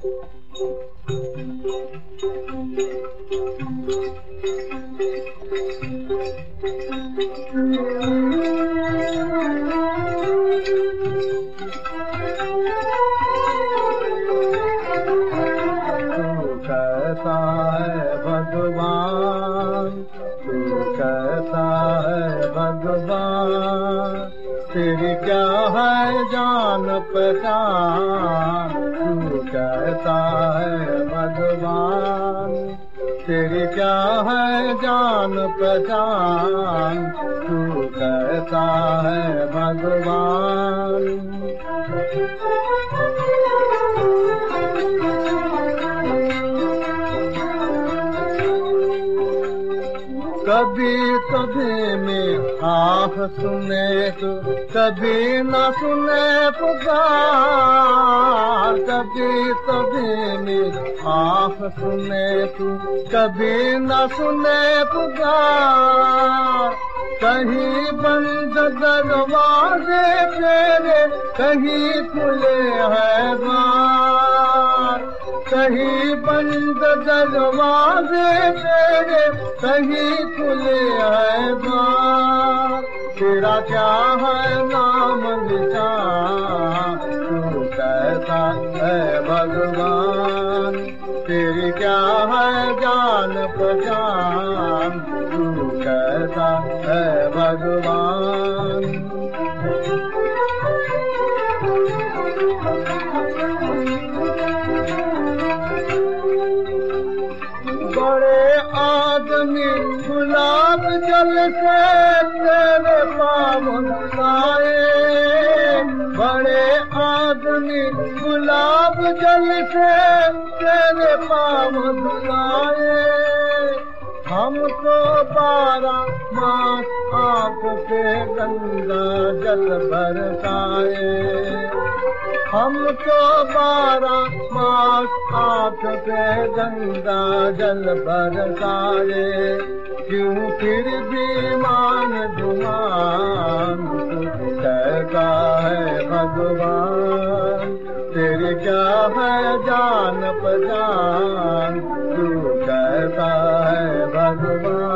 कैसा है भगवान, तू कैसा है भगवान, तेरी क्या है जान पहचान। तू कैसा है भगवान, तेरी क्या है जान पहचान। तू कैसा है भगवान। कभी कभी में आँख सुने तो कभी न सुने पुकार। कभी कभी में आँख सुने तो कभी न सुने पुकार। कहीं बंद दरवाजे तेरे, कहीं खुले है द्वार। कहीं बंद दरवाजे तेरे, कहीं खुले है द्वार। तेरा क्या है नाम निशान, तू कैसा है भगवान, तेरी क्या है जान पहचान। तू कैसा है भगवान। बड़े आदमी गुलाब जल से तेरे पाँव धुलाए। बड़े आदमी गुलाब जल से तेरे पाँव धुलाए। हमको 12 मास आँख पे गंगा जल बरसाए। हमको 12 मास आँख पे गंगा जल बरसाए। क्यों फिर भी मान दुमान, तू कैसा है भगवान, तेरी क्या है जान पहचान। तू कैसा है भगवान।